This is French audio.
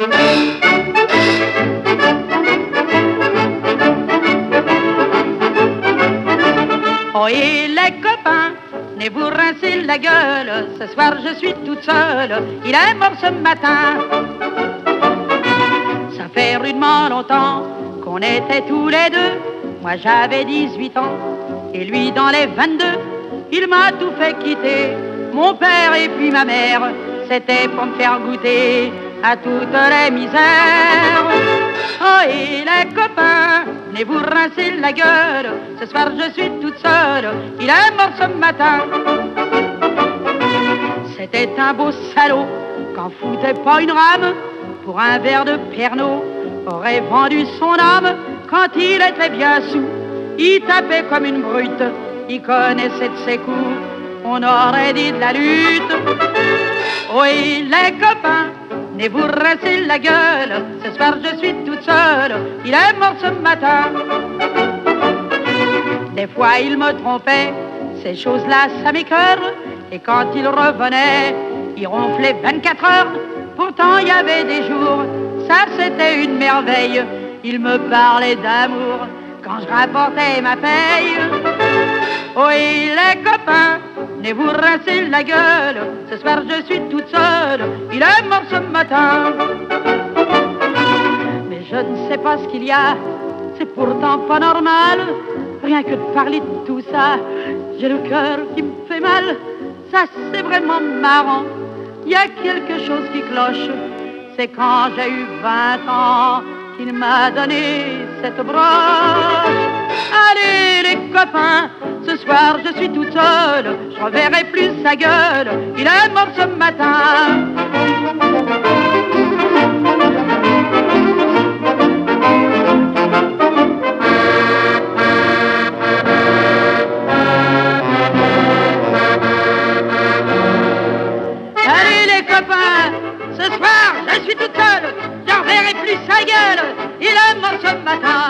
Oh, et les copains, venez vous rincer la gueule. Ce soir je suis toute seule, il est mort ce matin. Ça fait rudement longtemps qu'on était tous les deux. Moi j'avais 18 ans et lui dans les 22. Il m'a tout fait quitter, mon père et puis ma mère. C'était pour me faire goûter à toutes les misères. Oh, et les copains, venez vous rincer la gueule. Ce soir je suis toute seule, il est mort ce matin. C'était un beau salaud, qu'en foutait pas une rame. Pour un verre de Pernod, aurait vendu son âme. Quand il était bien sous, il tapait comme une brute. Il connaissait de ses coups, on aurait dit de la lutte. Oui, les copains, venez vous rincer la gueule. Ce soir je suis toute seule, il est mort ce matin. Des fois il me trompait, ces choses-là ça m'écœure. Et quand il revenait, il ronflait 24 heures. Pourtant il y avait des jours, ça c'était une merveille. Il me parlait d'amour quand je rapportais ma paye. Oui, les copains, venez vous rincer la gueule. Ce soir je suis toute seule, il est mort ce matin. Mais je ne sais pas ce qu'il y a, c'est pourtant pas normal. Rien que de parler de tout ça, j'ai le cœur qui me fait mal. Ça c'est vraiment marrant, il y a quelque chose qui cloche. C'est quand j'ai eu 20 ans qu'il m'a donné cette broche. Allez les copains, ce soir je suis toute seule, je reverrai plus sa gueule, il est mort ce matin. Allez les copains, ce soir je suis toute seule, je reverrai plus sa gueule, il est mort ce matin.